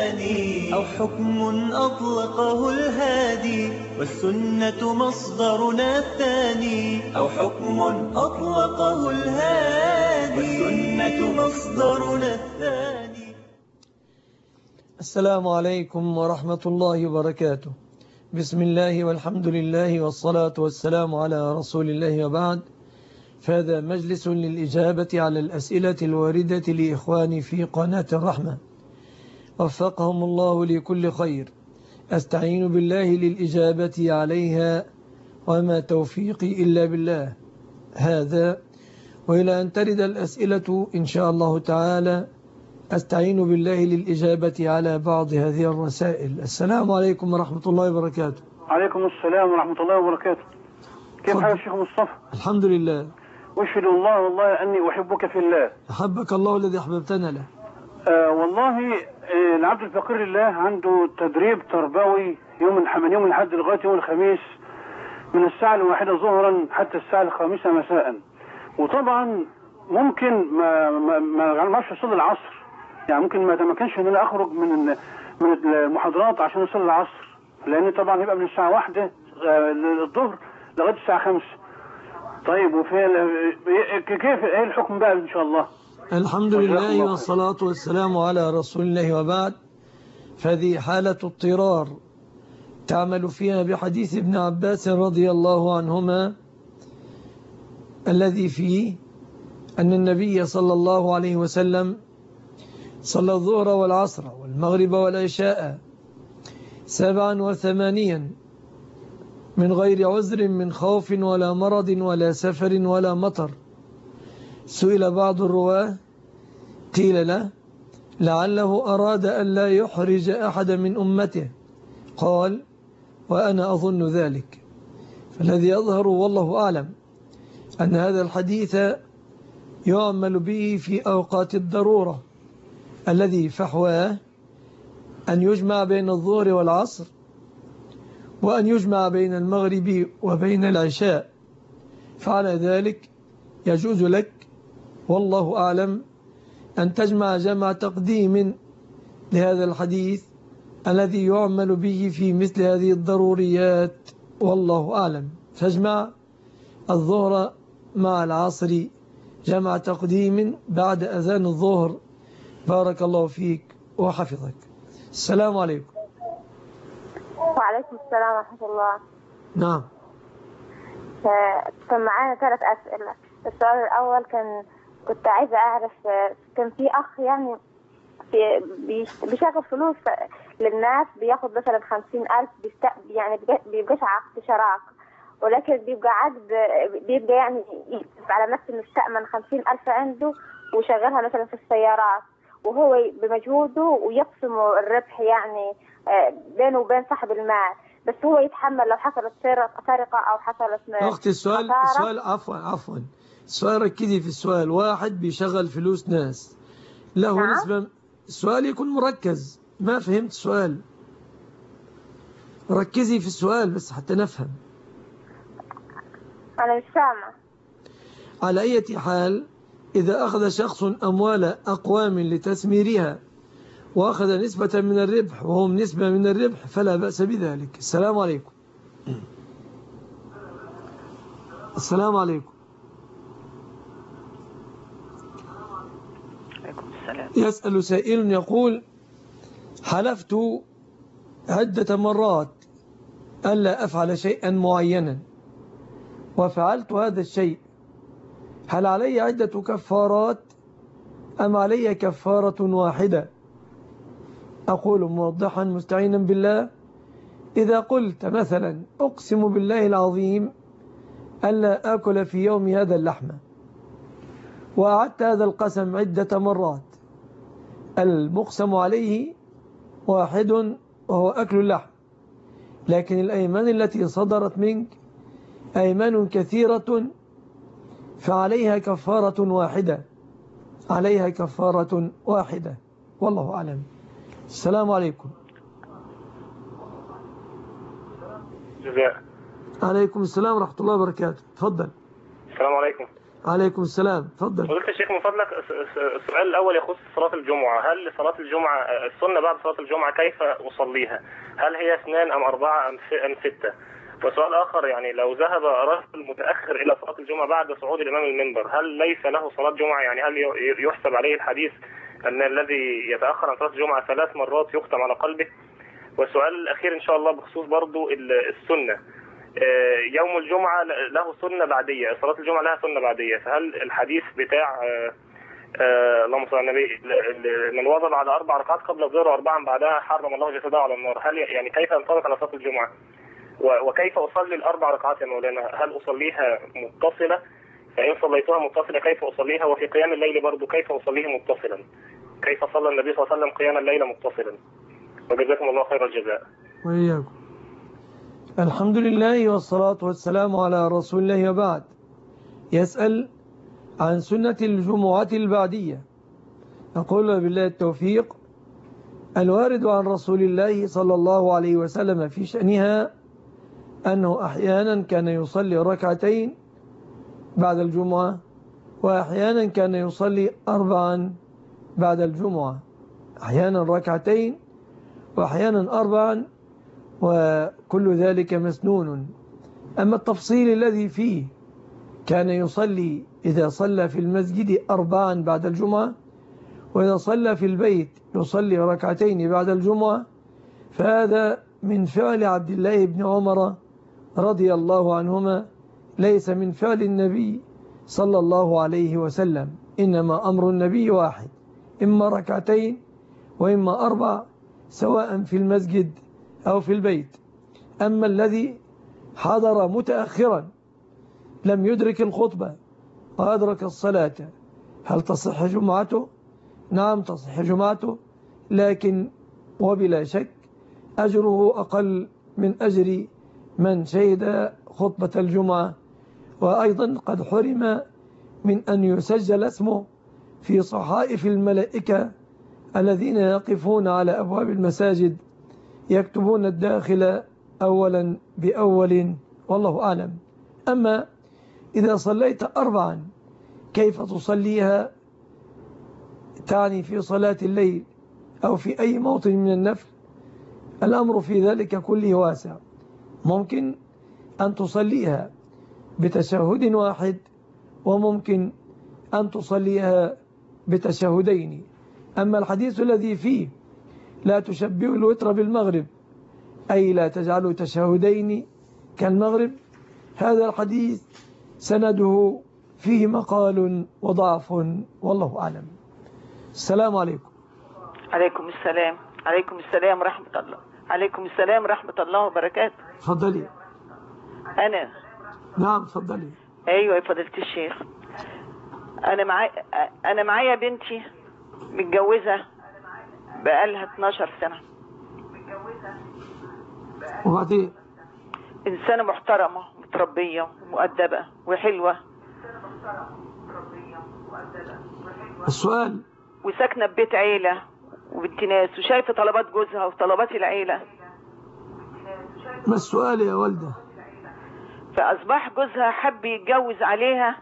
الثاني، أو حكم أطلقه الهادي والسنة مصدرنا الثاني، أو حكم أطلقه الهادي والسنة مصدرنا الثاني. السلام عليكم ورحمة الله وبركاته. بسم الله والحمد لله والصلاة والسلام على رسول الله وبعد، فهذا مجلس للإجابة على الأسئلة الواردة لإخواني في قناة الرحمة، وفقهم الله لكل خير. أستعين بالله للإجابة عليها وما توفيقي إلا بالله هذا. وإلى أن ترد الأسئلة إن شاء الله تعالى أستعين بالله للإجابة على بعض هذه الرسائل. السلام عليكم ورحمة الله وبركاته. عليكم السلام ورحمة الله وبركاته. كيف حال الشيخ مصطفى؟ الحمد لله. أشهد الله والله أني أحبك في الله. أحبك الله الذي أحببتنا له. والله العبد الفقير لله عنده تدريب تربوي من يوم الأحد لغاية يوم الخميس، من الساعة 1 ظهرا حتى الساعة 5 مساء. وطبعا ممكن ما اعرفش اصلي العصر، يعني ممكن ما كانش ان انا اخرج من المحاضرات عشان اصلي العصر، لان طبعا هيبقى من الساعه 1 الظهر لغايه الساعه 5. طيب كيف ايه الحكم بقى ان شاء الله؟ الحمد لله والصلاة والسلام على رسول الله وبعد. فهذه حالة اضطرار تعمل فيها بحديث ابن عباس رضي الله عنهما الذي فيه أن النبي صلى الله عليه وسلم صلى الظهر والعصر والمغرب والعشاء 87 من غير عذر من خوف ولا مرض ولا سفر ولا مطر. سئل بعض الرواه قيل له لعله أراد أن لا يحرج أحد من أمته، قال وأنا أظن ذلك. فالذي يظهر والله أعلم أن هذا الحديث يعمل به في أوقات الضرورة، الذي فحواه أن يجمع بين الظهر والعصر، وأن يجمع بين المغرب وبين العشاء. فعلى ذلك يجوز لك والله أعلم أن تجمع جمع تقديم لهذا الحديث الذي يعمل به في مثل هذه الضروريات، والله أعلم. فاجمع الظهر مع العصر جمع تقديم بعد أذان الظهر. بارك الله فيك وحفظك. السلام عليكم. وعليكم السلام ورحمة الله. نعم. كان معانا 3 أسئلة. السؤال الأول كنت عايزة أعرف، كان في أخ يعني بيشغل فلوس للناس، بياخد مثلا 50,000، يعني بيبقاش عقد شراك، ولكن بيبقى عقد، بيبقى يعني يكتب على نفس المستأمن 50,000 عنده وشغلها مثلا في السيارات، وهو بمجهوده ويقسم الربح يعني بينه وبين صاحب المال، بس هو يتحمل لو حصلت سرقة أو حصلت أختي السؤال عفوا السؤال ركزي في السؤال. واحد بيشغل فلوس ناس له نسبة. السؤال يكون مركز. ما فهمت السؤال، ركزي في السؤال بس حتى نفهم. أنا مش سامع. على أي حال، إذا أخذ شخص أموال أقوام لتسميرها وأخذ نسبة من الربح وهم نسبة من الربح فلا بأس بذلك. السلام عليكم. السلام عليكم. يسأل سائل يقول حلفت عدة مرات ألا أفعل شيئا معينا وفعلت هذا الشيء، هل علي عدة كفارات أم علي كفارة واحدة؟ أقول موضحا مستعينا بالله، إذا قلت مثلا أقسم بالله العظيم ألا آكل في يوم هذا اللحمة، وأعدت هذا القسم عدة مرات، المقسم عليه واحد وهو أكل اللحم، لكن الأيمان التي صدرت منك أيمان كثيرة فعليها كفارة واحدة، عليها كفارة واحدة، والله أعلم. السلام عليكم. جزاء. عليكم السلام ورحمة الله وبركاته. تفضل. السلام عليكم. عليكم السلام، تفضل. فضيلة الشيخ من فضلك، السؤال الأول يخص صلاة الجمعة. هل صلاة الجمعة السنة بعد صلاة الجمعة كيف أصليها؟ هل هي 2 أم 4 أم 6؟ وسؤال آخر، يعني لو ذهب رجل متأخر إلى صلاة الجمعة بعد صعود الإمام المنبر، هل ليس له صلاة جمعة؟ يعني هل يحسب عليه الحديث أن الذي يتأخر عن صلاة الجمعة 3 مرات يختم على قلبه؟ والسؤال الأخير إن شاء الله بخصوص برضو السنة، يوم الجمعة له سنة بعدية، صلاة الجمعة لها سنة بعدية، فهل الحديث بتاع اللهم صل على النبي من وضع على 4 ركعات قبل الظهر و4 بعدها حرم الله جسده على النار، هل يعني كيف ينطبق على صلاة الجمعة؟ وكيف أصلي ال4 ركعات يا مولانا؟ هل أصليها متصلة؟ فإن صليتها متصلة كيف أصليها؟ وفي قيام الليل برضو كيف أصليه متصلا؟ كيف صلى النبي صلى الله عليه وسلم قيام الليل متصلا؟ وجزاكم الله خير الجزاء. وإياكم. الحمد لله والصلاة والسلام على رسول الله، وبعد. يسأل عن سنة الجمعة البعدية. أقول بالله التوفيق. الوارد عن رسول الله صلى الله عليه وسلم في شأنها أنه أحيانا كان يصلي 2 ركعات بعد الجمعة، وأحيانا كان يصلي 4 بعد الجمعة، أحيانا 2 ركعات وأحيانا 4، وكل ذلك مسنون. أما التفصيل الذي فيه كان يصلي إذا صلى في المسجد 4 بعد الجمعة، وإذا صلى في البيت يصلي 2 ركعتين بعد الجمعة، فهذا من فعل عبد الله بن عمر رضي الله عنهما، ليس من فعل النبي صلى الله عليه وسلم. إنما أمر النبي واحد، إما 2 ركعتين وإما 4، سواء في المسجد أو في البيت. أما الذي حضر متأخرا لم يدرك الخطبة وأدرك الصلاة، هل تصح جمعته؟ نعم تصح جمعته، لكن وبلا شك أجره أقل من أجر من شهد خطبة الجمعة. وأيضا قد حرم من أن يسجل اسمه في صحائف الملائكة الذين يقفون على أبواب المساجد يكتبون الداخل أولا بأول، والله أعلم. أما إذا صليت 4 كيف تصليها؟ تعني في صلاة الليل أو في أي موطن من النفل؟ الأمر في ذلك كله واسع. ممكن أن تصليها بتشهد واحد، وممكن أن تصليها بتشهدين. أما الحديث الذي فيه لا تشبهوا الوتر بالمغرب، أي لا تجعلوا تشهدين كالمغرب، هذا الحديث سنده فيه مقال وضعف، والله أعلم. السلام عليكم. عليكم السلام. عليكم السلام ورحمة الله. عليكم السلام ورحمة الله وبركاته. تفضلي. أنا. نعم تفضلي. أيوة يا فضيلة الشيخ، أنا معايا بنتي متجوزة بقالها 12 سنة. وبعدين؟ إنسانة محترمة متربية ومؤدبة وحلوة. السؤال؟ وساكنة ببيت عيلة وبنت ناس، وشايفة طلبات جوزها وطلبات العيلة. ما السؤال يا والدة؟ فأصبح جوزها حب يتجوز عليها،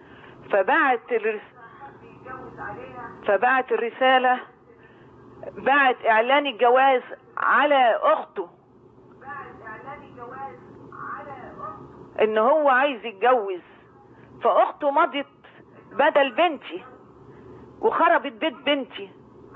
فبعت الرسالة، بعت إعلان الجواز على أخته، إن هو عايز يتجوز. فأخته مضت بدل بنتي وخربت بيت بنتي،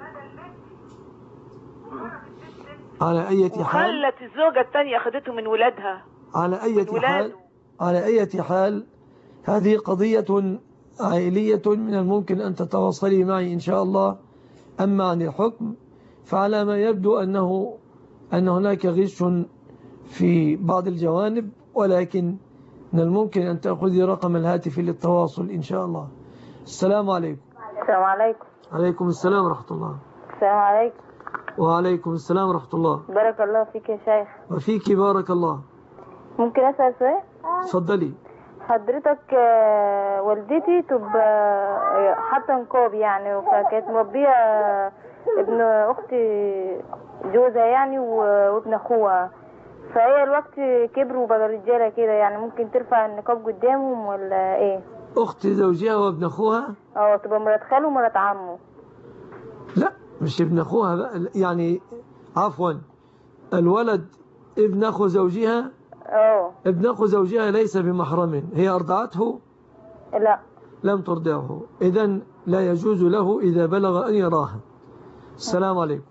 على أي حال، وخلت الزوجة الثانية أخذته من ولادها. على أي حال هذه قضية عائلية من الممكن أن تتواصلي معي إن شاء الله. أما عن الحكم فعلى ما يبدو أن هناك غش في بعض الجوانب، ولكن من الممكن أن تأخذي رقم الهاتف للتواصل إن شاء الله. السلام عليكم. السلام عليكم. عليكم السلام ورحمة الله. السلام عليكم. وعليكم السلام ورحمة الله. بارك الله فيك يا شيخ. وفيك بارك الله. ممكن أسأل سؤال؟ تفضلي. حضرتك والدتي تبقى حاطه نقاب يعني، فكانت مربيه ابن اختي جوزها يعني وابن اخوها، فهي الوقت كبروا وبقى رجاله كده، يعني ممكن ترفع النقاب قدامهم ولا ايه؟ أخت زوجها وابن أخوها؟ تبقى مرات خاله ومرات عمه. لا مش ابن أخوها بقى، يعني عفوا الولد ابن أخو زوجها. ابن أخو زوجها ليس بمحرم، هي أرضعته؟ لا لم ترضعه، إذن لا يجوز له إذا بلغ أن يراها. السلام عليكم.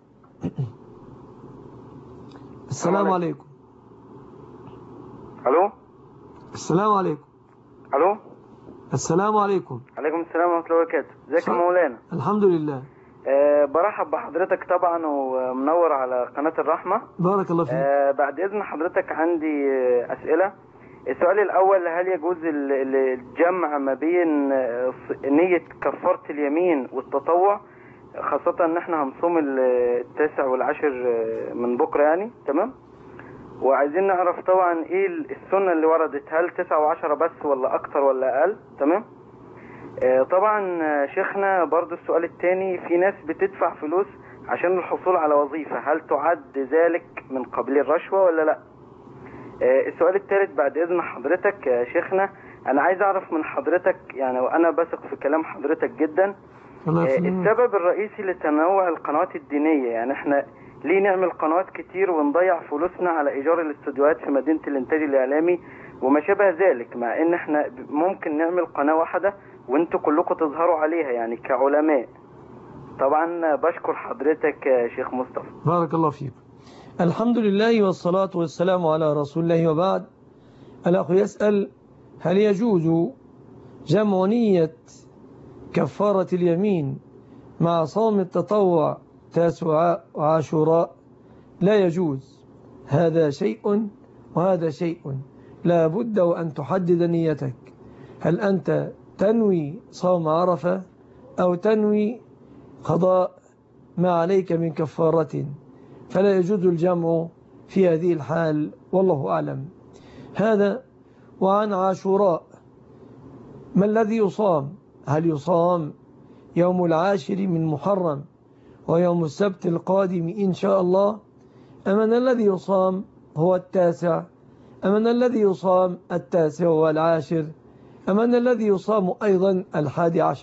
السلام عليكم. الو. السلام عليكم. الو. السلام عليكم. عليكم السلام ورحمه الله وبركاته. ازيك يا مولانا؟ الحمد لله. برحب بحضرتك طبعا ومنور على قناه الرحمه. بارك الله فيك. بعد اذن حضرتك عندي اسئله. السؤال الاول، هل يجوز الجمع ما بين نيه كفاره اليمين والتطوع، خاصه ان احنا هنصوم التاسع والعاشر من بكره يعني، تمام؟ وعايزين نعرف طبعا ايه السنة اللي وردت، هل 9 و10 بس ولا اكتر ولا اقل؟ تمام. طبعا شيخنا برضو السؤال الثاني، في ناس بتدفع فلوس عشان الحصول على وظيفة، هل تعد ذلك من قبيل الرشوة ولا لا؟ السؤال الثالث بعد اذن حضرتك يا شيخنا، انا عايز اعرف من حضرتك يعني، وانا بثق في كلام حضرتك جدا، السبب الرئيسي لتنوع القنوات الدينية، يعني احنا ليه نعمل قنوات كتير ونضيع فلوسنا على ايجار الاستوديوهات في مدينة الانتاج الاعلامي وما شابه ذلك، مع ان احنا ممكن نعمل قناة واحدة وانتوا كلكم تظهروا عليها يعني كعلماء. طبعا بشكر حضرتك يا شيخ مصطفى. بارك الله فيك. الحمد لله والصلاة والسلام على رسول الله، وبعد. الأخ يسأل: هل يجوز جمع نية كفارة اليمين مع صوم التطوع تاسعاء وعاشوراء؟ لا يجوز، هذا شيء وهذا شيء، لا بد وأن تحدد نيتك، هل أنت تنوي صوم عرفة أو تنوي قضاء ما عليك من كفارة، فلا يجوز الجمع في هذه الحال، والله أعلم. هذا. وعن عاشوراء، ما الذي يصام؟ هل يصام يوم العاشر من محرم ويوم السبت القادم إن شاء الله، أم أن الذي يصام هو التاسع، أم أن الذي يصام التاسع والعاشر، أم أن الذي يصام أيضا 11؟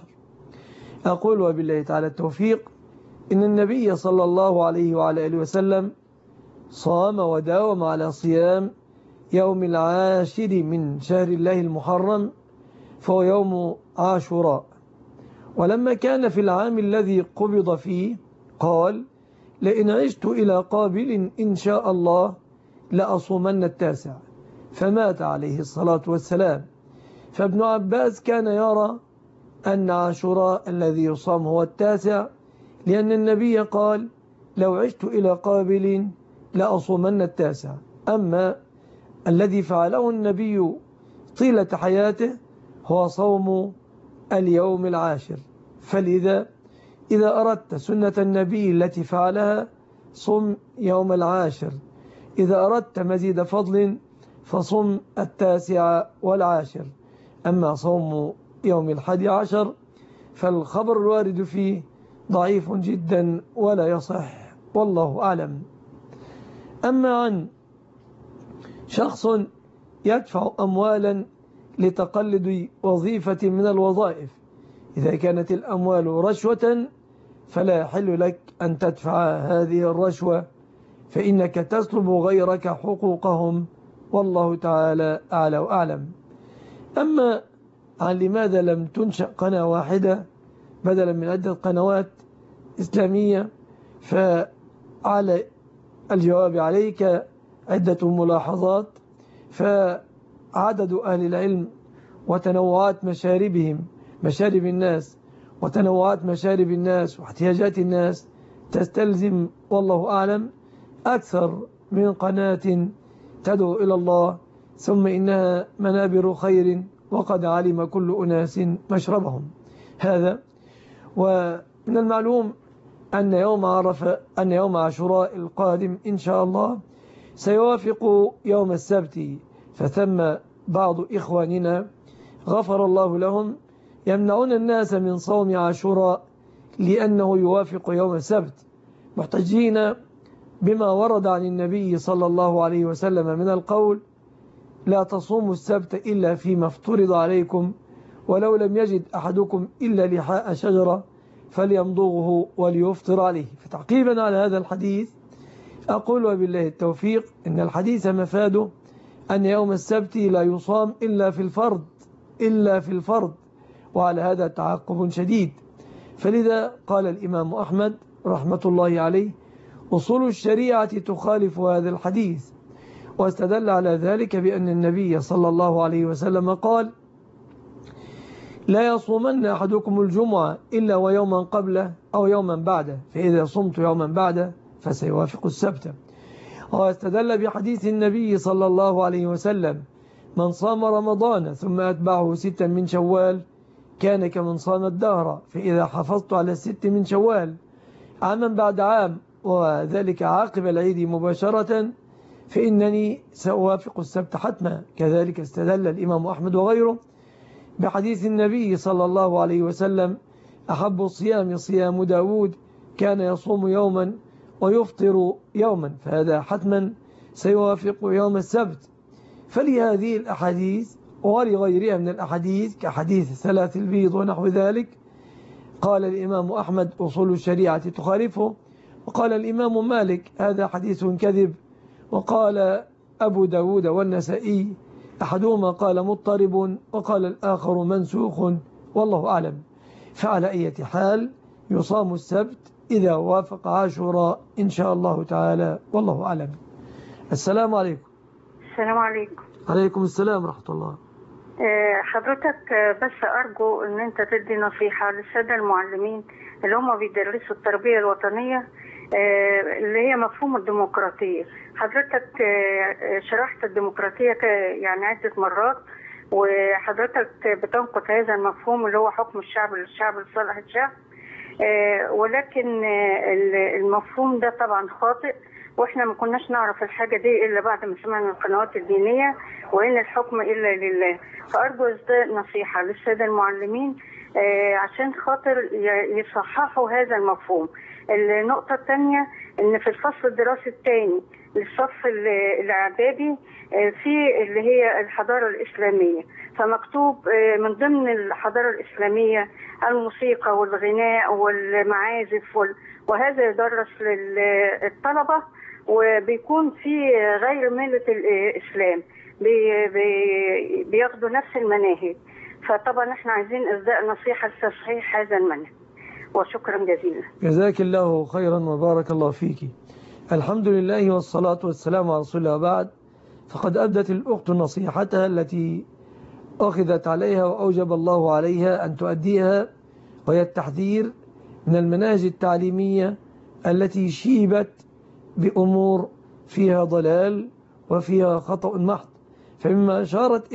أقول وبالله تعالى التوفيق، إن النبي صلى الله عليه وعلى آله وسلم صام وداوم على صيام يوم العاشر من شهر الله المحرم، فهو يوم عاشوراء. ولما كان في العام الذي قبض فيه قال: لئن عشت إلى قابل إن شاء الله لأصومن التاسع، فمات عليه الصلاة والسلام. فابن عباس كان يرى أن عاشوراء الذي يصام هو التاسع، لأن النبي قال: لو عشت إلى قابل لأصومن التاسع. أما الذي فعله النبي طيلة حياته هو صوم اليوم العاشر. فلذا إذا أردت سنة النبي التي فعلها صم يوم العاشر، إذا أردت مزيد فضل فصم التاسع والعاشر. أما صوم يوم 11 فالخبر الوارد فيه ضعيف جدا ولا يصح، والله أعلم. أما عن شخص يدفع أموالا لتقلد وظيفة من الوظائف، إذا كانت الأموال رشوة فلا يحل لك أن تدفع هذه الرشوة، فإنك تسلب غيرك حقوقهم، والله تعالى أعلى وأعلم. أما عن لماذا لم تنشأ قناة واحدة بدلا من عدة قنوات إسلامية، فعلى الجواب عليك عدة ملاحظات. فعدد أهل العلم وتنوعات مشاربهم، مشارب الناس وتنوعات مشارب الناس واحتياجات الناس تستلزم، والله أعلم، أكثر من قناة تدعو إلى الله، ثم إنها منابر خير وقد علم كل أناس مشربهم. هذا. ومن المعلوم أن يوم عاشوراء القادم إن شاء الله سيوافق يوم السبت، فثم بعض إخواننا غفر الله لهم يمنعون الناس من صوم عاشوراء لأنه يوافق يوم السبت، محتجين بما ورد عن النبي صلى الله عليه وسلم من القول: لا تصوموا السبت إلا فيما افترض عليكم، ولو لم يجد أحدكم إلا لحاء شجرة فليمضغه وليفطر عليه. فتعقيبا على هذا الحديث أقول وبالله التوفيق إن الحديث مفاده أن يوم السبت لا يصام إلا في الفرض، وعلى هذا تعقب شديد. فلذا قال الإمام أحمد رحمة الله عليه: أصول الشريعة تخالف هذا الحديث، واستدل على ذلك بأن النبي صلى الله عليه وسلم قال: لا يصومن أحدكم الجمعة إلا ويوما قبله أو يوما بعده، فإذا صمت يوما بعده فسيوافق السبت. واستدل بحديث النبي صلى الله عليه وسلم: من صام رمضان ثم أتبعه 6 من شوال كان كمن صام الدهر، فإذا حفظت على 6 من شوال عاما بعد عام وذلك عاقب العيد مباشرة فإنني سأوافق السبت حتما. كذلك استدل الإمام أحمد وغيره بحديث النبي صلى الله عليه وسلم: أحب الصيام صيام داود كان يصوم يوما ويفطر يوما، فهذا حتما سيوافق يوم السبت. فلهذه الأحاديث ولغيرها من الأحاديث كحديث 3 البيض ونحو ذلك قال الإمام أحمد: أصول الشريعة تخالفه. وقال الإمام مالك: هذا حديث كذب. وقال أبو داود والنسائي: أحدهما قال مضطرب وقال الآخر منسوخ، والله أعلم. فعلى أي حال يصام السبت إذا وافق عاشوراء إن شاء الله تعالى، والله أعلم. السلام عليكم. السلام عليكم. عليكم السلام ورحمة الله. حضرتك بس أرجو أن أنت تدي نصيحة للسادة المعلمين اللي هم بيدرسوا التربية الوطنية اللي هي مفهوم الديمقراطية. حضرتك شرحت الديمقراطية يعني عدة مرات، وحضرتك بتنقد هذا المفهوم اللي هو حكم الشعب للشعب لصالح الشعب، ولكن المفهوم ده طبعا خاطئ، واحنا ما كناش نعرف الحاجة دي إلا بعد ما سمعنا القنوات الدينية وإن الحكم إلا لله. فأرجو نصيحة للسادة المعلمين عشان خاطر يصححوا هذا المفهوم. النقطة الثانية إن في الفصل الدراسي الثاني للصف الإعدادي في اللي هي الحضارة الإسلامية، فمكتوب من ضمن الحضارة الإسلامية الموسيقى والغناء والمعازف وهذا يدرس للطلبة، وبيكون في غير ملة الإسلام بياخدوا نفس المناهج. فطبعا احنا عايزين إصداء نصيحة لتصحيح هذا المنهج، وشكرا جزيلا. جزاك الله خيرا وبارك الله فيك. الحمد لله والصلاة والسلام على رسول الله. بعد فقد أدت الأخت نصيحتها التي أخذت عليها وأوجب الله عليها أن تؤديها، وهي التحذير من المناهج التعليمية التي شيبت بأمور فيها ضلال وفيها خطأ محض. فمما أشارت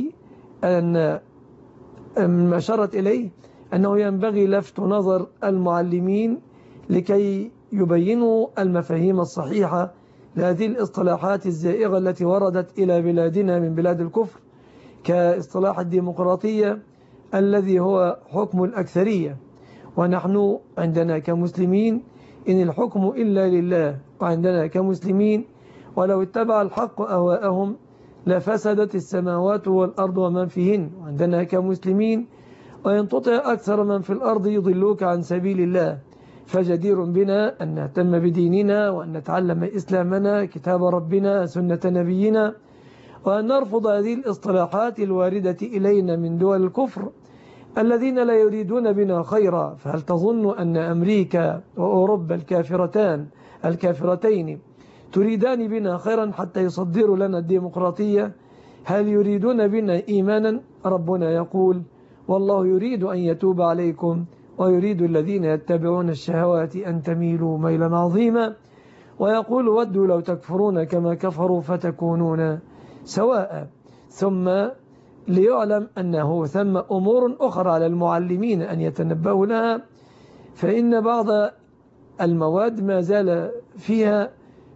إليه أنه ينبغي لفت نظر المعلمين لكي يبينوا المفاهيم الصحيحة لهذه الاصطلاحات الزائغة التي وردت إلى بلادنا من بلاد الكفر، كاصطلاح الديمقراطية الذي هو حكم الأكثرية. ونحن عندنا كمسلمين إن الحكم إلا لله، وعندنا كمسلمين ولو اتبع الحق أهواءهم لفسدت السماوات والأرض ومن فيهن. وعندنا كمسلمين وإن تطع أكثر من في الأرض يضلوك عن سبيل الله. فجدير بنا أن نهتم بديننا وأن نتعلم إسلامنا كتاب ربنا سنة نبينا، وأن نرفض هذه الاصطلاحات الواردة إلينا من دول الكفر الذين لا يريدون بنا خيرا. فهل تظن أن أمريكا وأوروبا الكافرتين تريدان بنا خيرا حتى يصدروا لنا الديمقراطية؟ هل يريدون بنا إيمانا؟ ربنا يقول: والله يريد أن يتوب عليكم ويريد الذين يتبعون الشهوات أن تميلوا ميلا عظيما. ويقول: ودوا لو تكفرون كما كفروا فتكونون سواء. ثم ليعلم أنه ثم أمور أخرى على المعلمين أن يتنبهوا لها، فإن بعض المواد ما زال فيها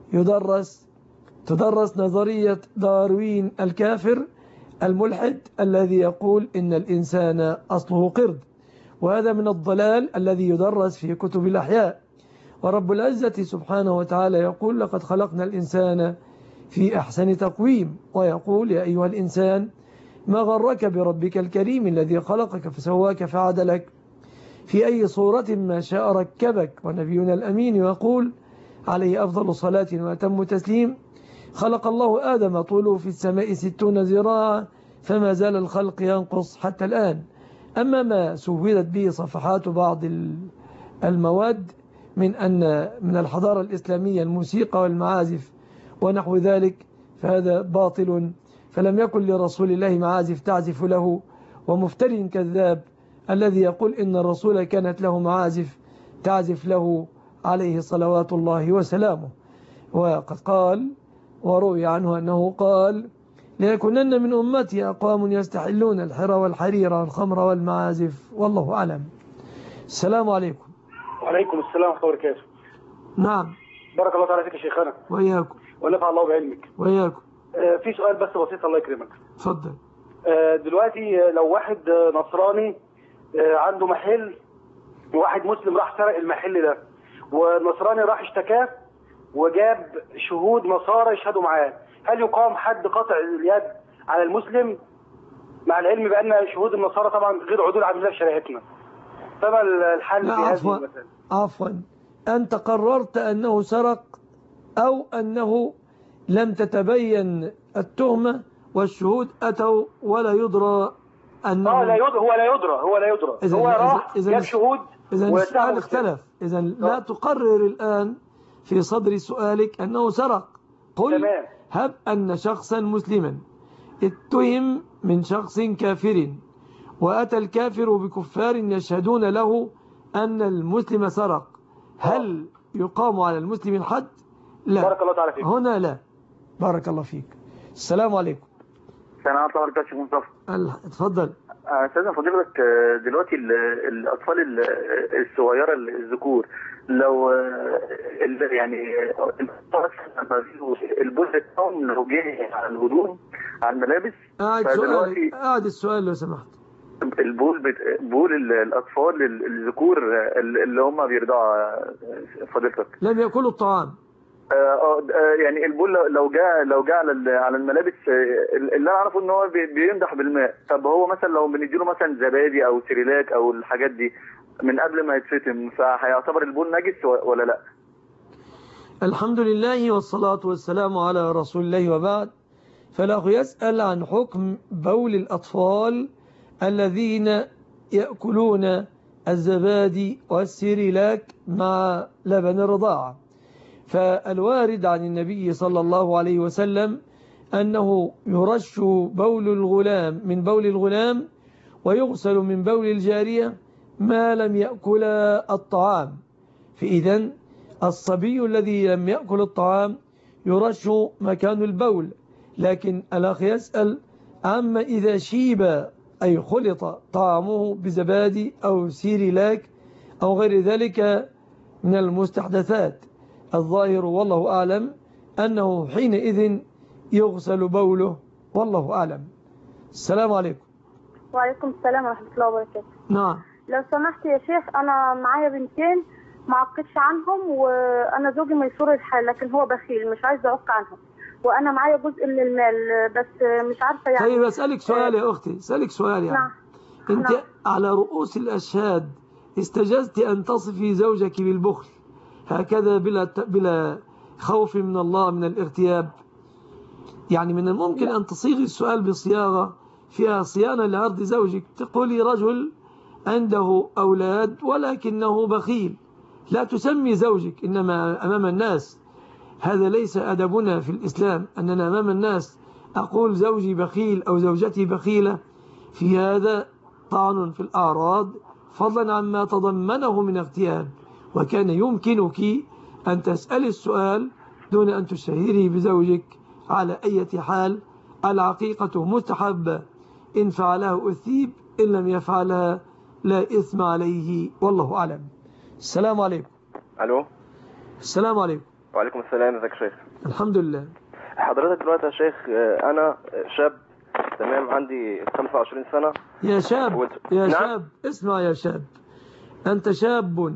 تدرس نظرية داروين الكافر الملحد الذي يقول إن الإنسان أصله قرد، وهذا من الضلال الذي يدرس في كتب الأحياء. ورب العزة سبحانه وتعالى يقول: لقد خلقنا الإنسان في أحسن تقويم، ويقول: يا أيها الإنسان ما غرك بربك الكريم الذي خلقك فسواك فعدلك في أي صورة ما شاء ركبك. ونبينا الأمين يقول عليه أفضل صلاة وأتم تسليم: خلق الله آدم طوله في السماء 60 ذراعا فما زال الخلق ينقص حتى الآن. أما ما سودت به صفحات بعض المواد من الحضارة الإسلامية الموسيقى والمعازف ونحو ذلك فهذا باطل، فلم يكن لرسول الله معازف تعزف له، ومفترٍ كذاب الذي يقول إن الرسول كانت له معازف تعزف له عليه صلوات الله وسلامه. وقد قال وروي عنه أنه قال: ليكونن من أمتي أقوام يستحلون الحر والحرير والخمر والمعازف. والله أعلم. السلام عليكم. وعليكم السلام ورحمة الله وبركاته. نعم. بارك الله تعالى فيك يا شيخنا. وإياكم. ونفع الله بعلمك. وإياكم. في سؤال بس بسيط الله يكرمك. اتفضل. دلوقتي لو واحد نصراني عنده محل وواحد مسلم راح سرق المحل ده، والنصراني راح اشتكاه وجاب شهود نصارى يشهدوا معاه، هل يقام حد قطع اليد على المسلم مع العلم بأن شهود النصارى طبعا غير عدول عن الله في شريعتنا؟ فما الحل في هذه المسألة؟ عفوا، أنت قررت أنه سرق أو أنه لم تتبين التهمة والشهود أتوا ولا يدرى أنه لا يدرى، هو لا يدرى هو راح جاب شهود. إذن السؤال اختلف. إذن لا تقرر الآن في صدر سؤالك أنه سرق. قل تمام. هب أن شخصا مسلما اتهم من شخص كافر، وأتى الكافر بكفار يشهدون له أن المسلم سرق، هل يقام على المسلم الحد؟ لا. بارك الله تعالى فيك. هنا لا. بارك الله فيك. السلام عليكم. السلام عليكم ورحمة الله وبركاته. اتفضل. أستاذ فضيلتك، دلوقتي الأطفال الصغيرة الذكور لو يعني البول بتاعهم لو جه على الهدوم على الملابس. قاعد السؤال لو سمحت. بول الأطفال الذكور اللي هم بيرضعوا فضيلتك لم يأكلوا الطعام. يعني البول لو جاء على الملابس، اللي انا اعرفه ان هو بينضح بالماء. طب هو مثلا لو بنديله مثلا زبادي او سيريلاك او الحاجات دي من قبل ما يتفتم، فهيعتبر البول نجس ولا لا؟ الحمد لله والصلاة والسلام على رسول الله، وبعد. فالأخ يسأل عن حكم بول الأطفال الذين يأكلون الزبادي والسيريلاك مع لبن الرضاعة. فالوارد عن النبي صلى الله عليه وسلم أنه يرش بول الغلام من بول الغلام ويغسل من بول الجارية ما لم يأكل الطعام. فإذن الصبي الذي لم يأكل الطعام يرش مكان البول. لكن الأخ يسأل عما إذا شيب أي خلط طعامه بزبادي أو سيريلاك أو غير ذلك من المستحدثات. الظاهر والله أعلم أنه حينئذ يغسل بوله، والله أعلم. السلام عليكم. وعليكم السلام ورحمة الله وبركاته. نعم. لو سمحت يا شيخ، أنا معايا بنتين ما عقدش عنهم، وأنا زوجي ميسور الحال لكن هو بخيل مش عايز أعق عنهم، وأنا معايا جزء من المال بس مش عارفة يعني. طيب أسألك سؤال يا أختي، أسألك سؤال يعني. نعم. أنت نعم. على رؤوس الأشهاد استجزت أن تصفي زوجك بالبخل هكذا بلا خوف من الله من الارتياب؟ يعني من الممكن أن تصيغي السؤال بصياغة فيها صيانة لعرض زوجك، تقولي رجل عنده أولاد ولكنه بخيل، لا تسمي زوجك إنما أمام الناس. هذا ليس أدبنا في الإسلام، أننا أمام الناس أقول زوجي بخيل أو زوجتي بخيلة. في هذا طعن في الأعراض فضلا عما تضمنه من اغتياب. وكان يمكنك أن تسألي السؤال دون أن تشهري بزوجك على أي حال. العقيقة مستحبة، إن فعلها أثيب، إن لم يفعلها لا إثم عليه، والله أعلم. السلام عليكم. ألو. السلام عليكم. وعليكم السلام. ازيك يا شيخ؟ الحمد لله. حضرتك دلوقتي يا شيخ أنا شاب تمام، عندي 25 سنة. يا شاب يا شاب اسمع يا شاب، أنت شاب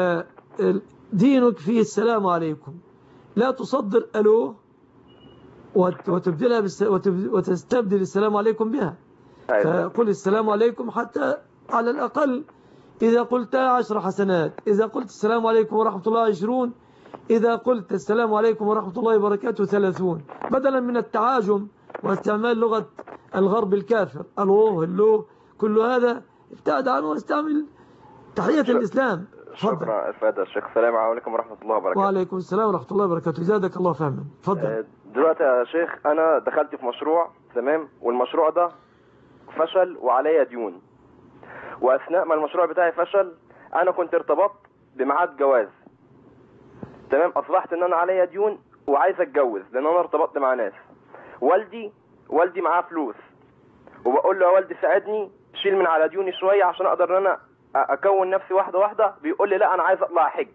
دينك فيه السلام عليكم، لا تصدر ألو وتبدلها وتستبدل السلام عليكم بها. فقل السلام عليكم حتى على الأقل إذا قلت 10 حسنات، إذا قلت السلام عليكم ورحمة الله 20، إذا قلت السلام عليكم ورحمة الله وبركاته 30، بدلا من التعاجم واستعمال لغة الغرب الكافر الوه اللو، كل هذا ابتعد عنه واستعمل تحية الإسلام. شكرا أفاد الشيخ. السلام عليكم ورحمة الله وبركاته. وعليكم السلام ورحمة الله وبركاته. زادك الله فهما. تفضل. دلوقتي يا شيخ أنا دخلت في مشروع تمام، والمشروع ده فشل وعليا ديون، وأثناء ما المشروع بتاعي فشل أنا كنت ارتبطت بميعاد جواز تمام، أصبحت إن أنا عليا ديون وعايز أتجوز لأن أنا ارتبطت مع ناس. والدي معاه فلوس، وبقول له يا والدي ساعدني شيل من على ديوني شوية عشان أقدر إن أنا أكون نفسي واحدة واحدة. بيقول لي لا أنا عايز أطلع حج.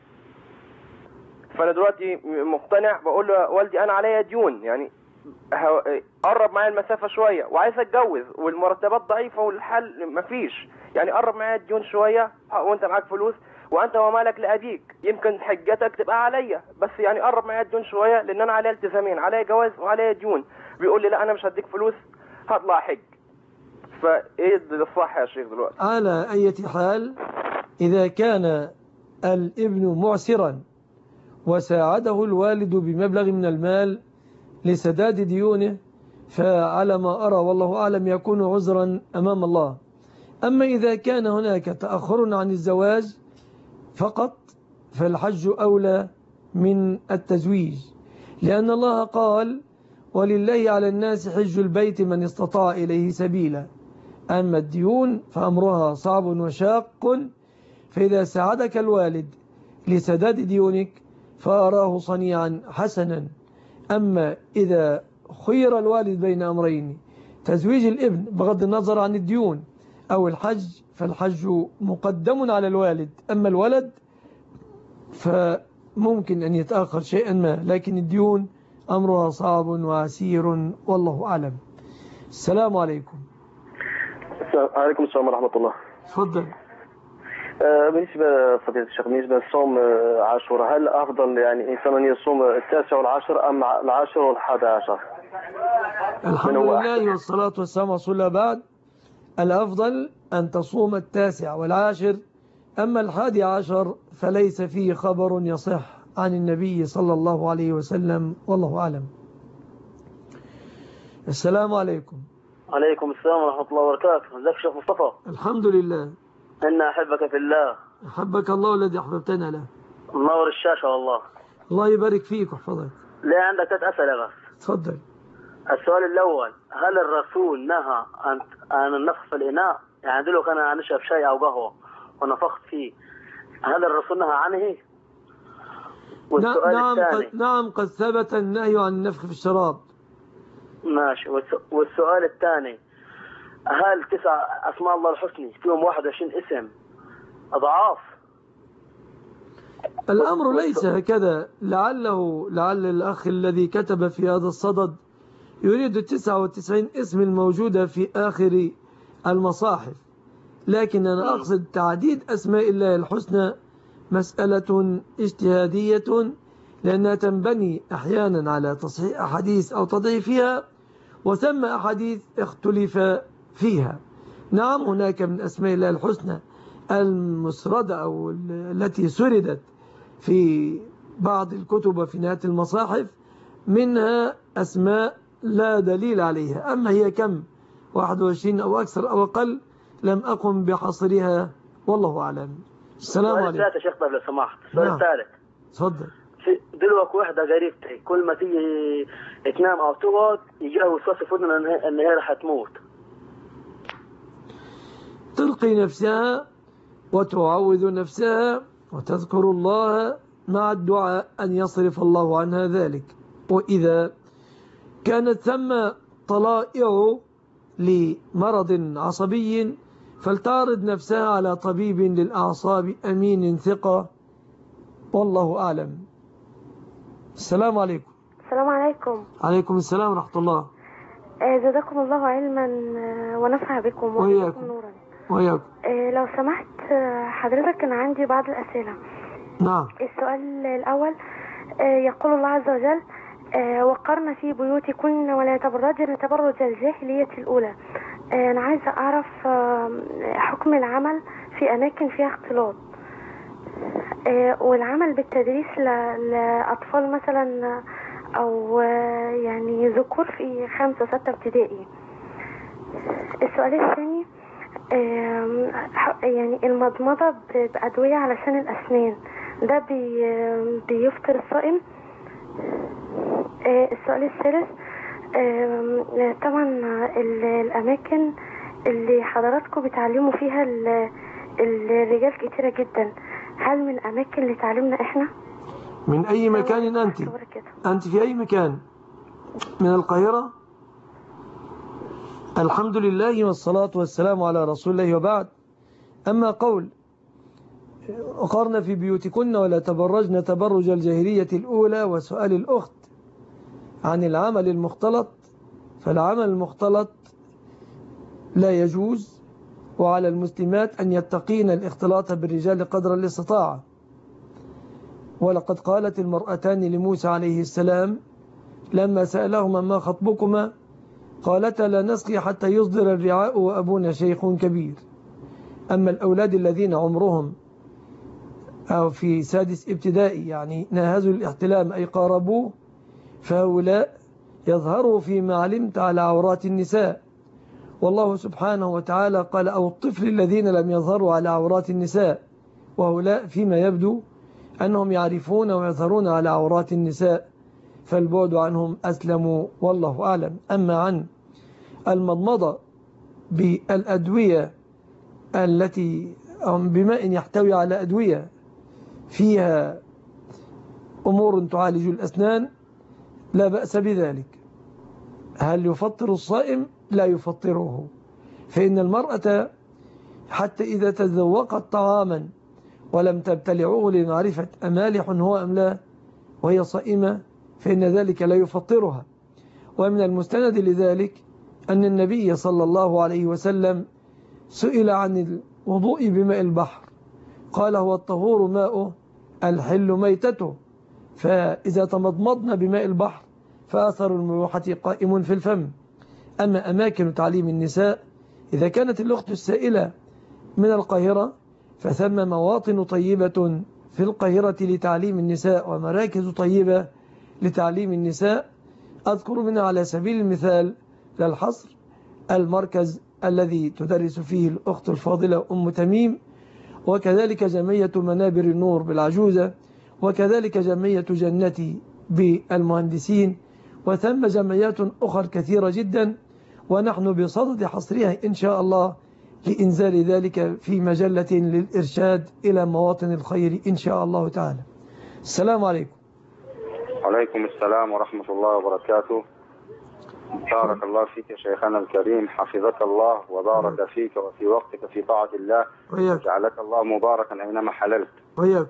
فأنا دلوقتي مقتنع، بقول له يا والدي أنا عليا ديون، يعني قرب معايا المسافة شوية وعايز أتجوز والمرتبات ضعيفة والحل مفيش، يعني قرب معايا الديون شوية وأنت معاك فلوس وأنت ومالك لأبيك، يمكن حجتك تبقى عليا، بس يعني قرب معايا الديون شوية لأن أنا عليا التزامين، عليا جواز وعليا ديون. بيقول لي لا أنا مش هديك فلوس هطلع حج. فإيه الصح يا شيخ دلوقتي؟ على أي حال إذا كان الابن معسرا وساعده الوالد بمبلغ من المال لسداد ديونه، فعلى ما أرى والله أعلم يكون عذرا أمام الله. أما إذا كان هناك تأخر عن الزواج فقط فالحج أولى من التزويج، لأن الله قال ولله على الناس حج البيت من استطاع إليه سبيلا. أما الديون فأمرها صعب وشاق، فإذا ساعدك الوالد لسداد ديونك فأراه صنيعا حسنا. أما إذا خير الوالد بين أمرين، تزويج الابن بغض النظر عن الديون أو الحج، فالحج مقدم على الوالد. أما الولد فممكن أن يتأخر شيئا ما، لكن الديون أمرها صعب وعسير والله أعلم. السلام عليكم. عليكم السلام ورحمة الله. تفضل. بالنسبة فضيلة الشيخ، بالنسبة لصوم عاشوراء، هل أفضل يعني إنسان يصوم 9 والعاشر أم 10 و11؟ الحمد لله والصلاة والسلام على رسول الله. بعد الأفضل أن تصوم 9 والعاشر، أما 11 فليس فيه خبر يصح عن النبي صلى الله عليه وسلم والله أعلم. السلام عليكم. عليكم السلام ورحمة الله وبركاته. ازيك شيخ مصطفى؟ الحمد لله. إنا أحبك في الله. أحبك الله الذي أحببتنا له. منور الشاشة والله. الله يبارك فيك ويحفظك. ليه عندك 3 أسئلة بس. تفضل. السؤال الأول، هل الرسول نهى عن النفخ في الإناء؟ يعني دلوقتي أنا نشرب شاي أو قهوة ونفخت فيه، هل الرسول نهى عنه؟ والسؤال الثاني، نعم قد ثبت النهي عن النفخ في الشراب. ماشي. والسؤال الثاني، هل 9 أسماء الله الحسنى فيهم 21 اسم أضعاف؟ الأمر ليس هكذا. لعل الأخ الذي كتب في هذا الصدد يريد 99 اسم الموجودة في آخر المصاحف، لكن أنا أقصد تعديد أسماء الله الحسنى مسألة اجتهادية، لأنها تنبني أحيانا على تصحيح أحاديث أو تضعيفها، وثم أحاديث اختلف فيها. نعم هناك من أسماء الله الحسنى المسردة أو التي سردت في بعض الكتب في نهاية المصاحف منها أسماء لا دليل عليها، أما هي كم 21 أو أكثر أو أقل لم أقم بحصرها والله أعلم. السلام عليكم. السؤال الثالث يا شيخ لو سمحت. السؤال الثالث، تفضل. دلوقتي واحدة قريبتي كل ما تيجي تنام أو تقعد يجيها وسواس في ودنها إن هي راح تموت. تلقي نفسها وتعوذ نفسها وتذكر الله مع الدعاء أن يصرف الله عنها ذلك. وإذا كانت ثم طلائع لمرض عصبي فلتعرض نفسها على طبيب للأعصاب أمين ثقة والله أعلم. السلام عليكم. السلام عليكم. عليكم السلام ورحمة الله. زادكم الله علما ونفع بكم وزادكم نورا. وياكم. لو سمحت حضرتك كان عندي بعض الأسئلة. نعم. السؤال الأول، يقول الله عز وجل وقرن في بيوتكن ولا تبرجن تبرج الجاهلية الأولى. أنا عايزة أعرف حكم العمل في أماكن فيها اختلاط، والعمل بالتدريس لأطفال مثلا أو يعني ذكور في 5 6 ابتدائي. السؤال الثاني يعني المضمضة بأدوية علشان الأسنان ده بيفطر الصائم. السؤال الثالث طبعا الأماكن اللي حضراتكم بتعلموا فيها الرجال كتيرة جدا، هل من أماكن اللي تعلمنا إحنا؟ من أي مكان أنت؟ أنت في أي مكان؟ من القاهرة؟ الحمد لله والصلاة والسلام على رسول الله. وبعد، أما قول وقرن في بيوتكن ولا تبرجن تبرج الجاهلية الأولى، وسؤال الأخت عن العمل المختلط، فالعمل المختلط لا يجوز، وعلى المسلمات أن يتقين الاختلاط بالرجال قدر الاستطاعة. ولقد قالت المرأتان لموسى عليه السلام لما سألهما ما خطبكما قالتا لا نسقي حتى يصدر الرعاء وأبونا شيخ كبير. أما الأولاد الذين عمرهم أو في 6 ابتدائي يعني ناهزوا الاحتلام أي قاربوه، فهؤلاء يظهروا فيما علمت على عورات النساء، والله سبحانه وتعالى قال أو الطفل الذين لم يظهروا على عورات النساء، وهؤلاء فيما يبدو أنهم يعرفون ويظهرون على عورات النساء، فالبعد عنهم أسلم والله أعلم. أما عن المضمضة بالأدوية التي بماء يحتوي على أدوية فيها أمور تعالج الأسنان لا بأس بذلك. هل يفطر الصائم؟ لا يفطره، فإن المرأة حتى إذا تذوقت طعاما ولم تبتلعه لمعرفة أمالح هو أم لا وهي صائمة فإن ذلك لا يفطرها. ومن المستند لذلك أن النبي صلى الله عليه وسلم سئل عن الوضوء بماء البحر قال هو الطهور ماؤه الحل ميتته، فإذا تمضمضنا بماء البحر فأثر المروحة قائم في الفم. أما أماكن تعليم النساء إذا كانت الأخت السائلة من القاهرة فثم مواطن طيبة في القاهرة لتعليم النساء ومراكز طيبة لتعليم النساء. أذكر منها على سبيل المثال للحصر المركز الذي تدرس فيه الأخت الفاضلة أم تميم، وكذلك جمعية منابر النور بالعجوزة، وكذلك جمعية جنتي بالمهندسين، وثم جمعيات أخرى كثيرة جدا، ونحن بصدد حصرها إن شاء الله لإنزال ذلك في مجلة للإرشاد إلى مواطن الخير إن شاء الله تعالى. السلام عليكم. وعليكم السلام ورحمة الله وبركاته. بارك الله فيك يا شيخنا الكريم، حفظك الله وبارك فيك وفي وقتك في طاعة الله، وجعلك الله مباركا أينما حللت. وياكم.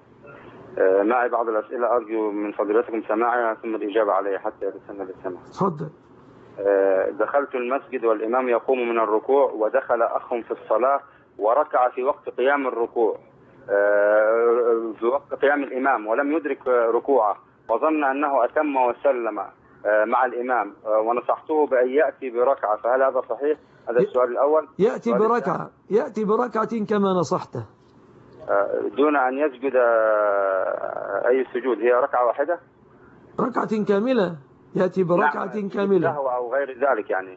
معي بعض الأسئلة أرجو من فضيلتكم سماعها ثم الإجابة عليها حتى يتسنى للسمع. تفضل. دخلت المسجد والإمام يقوم من الركوع ودخل أخ في الصلاة وركع في وقت قيام الركوع في وقت قيام الإمام ولم يدرك ركوعه وظن أنه أتم وسلم مع الإمام، ونصحته بأن يأتي بركعة، فهل هذا صحيح؟ هذا السؤال الأول. يأتي بركعة كما نصحته دون أن يسجد أي سجود، هي ركعة واحدة؟ ركعة كاملة، يأتي بركعة كاملة أو غير ذلك يعني.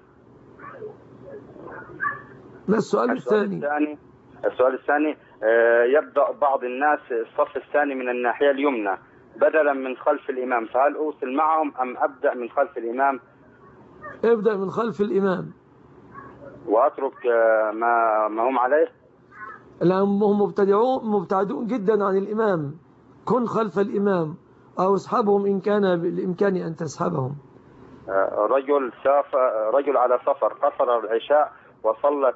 ما السؤال الثاني؟ السؤال الثاني يبدأ بعض الناس الصف الثاني من الناحية اليمنى بدلا من خلف الإمام، فهل أوصل معهم أم أبدأ من خلف الإمام؟ ابدأ من خلف الإمام وأترك ما هم عليه. لا، هم مبتعدون جدا عن الإمام، كن خلف الإمام أو اسحبهم إن كان بالإمكان أن تسحبهم. رجل على سفر قصر العشاء وصلاه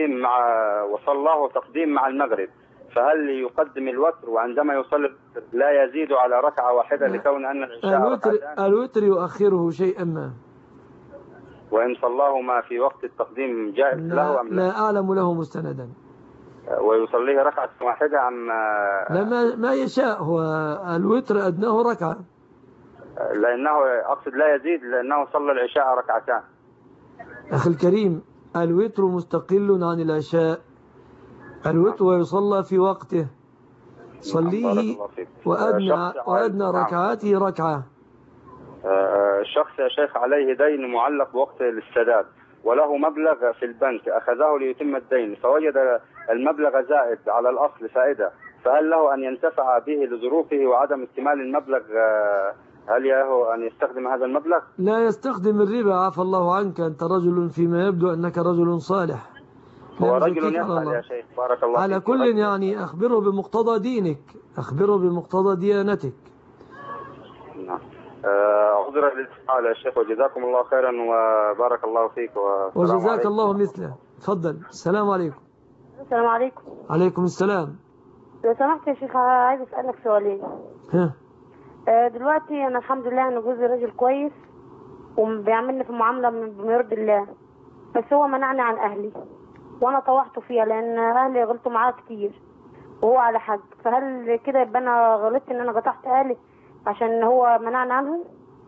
تقديم مع المغرب، فهل يقدم الوتر وعندما يصلي لا يزيد على ركعة واحدة لكون أن العشاء ركعتان؟ الوتر يؤخره شيئا ما، وإن صلاهما في وقت التقديم جائز له أم لا أعلم له مستندا. ويصليه ركعة واحدة أم لا ما يشاء، هو الوتر أدناه ركعة. لأنه أقصد لا يزيد لأنه صلى العشاء ركعتان. أخي الكريم، الوتر مستقل عن العشاء، الوتر يصلى في وقته، صليه وأدنى ركعاته ركعة. الشخص يا شيخ عليه دين معلق بوقت السداد وله مبلغ في البنك أخذه ليتم الدين، فوجد المبلغ زائد على الأصل فائدة، فهل له أن ينتفع به لظروفه وعدم اكتمال المبلغ؟ هل له أن يستخدم هذا المبلغ؟ لا يستخدم الربا، عفى الله عنك، أنت رجل فيما يبدو أنك رجل صالح. هو رجل يفعل يا شيخ، بارك الله على فيك. كل يعني أخبره بمقتضى دينك، أخبره بمقتضى ديانتك. نعم. عذرا للسؤال يا شيخ، وجزاكم الله خيرا وبارك الله فيك وجزاك الله مثله. تفضل. السلام عليكم. السلام عليكم. عليكم السلام. لو سمحت يا شيخ عايز أسألك سؤالين. ها. دلوقتي أنا الحمد لله أن جوزي راجل كويس وبيعملني في المعاملة بما يرضي الله، بس هو منعني عن أهلي وأنا طوحته فيها لأن أهلي غلطوا معاه كتير وهو على حد، فهل كده يبقى أنا غلطت إن أنا قطعت أهلي عشان هو منعني عنهم؟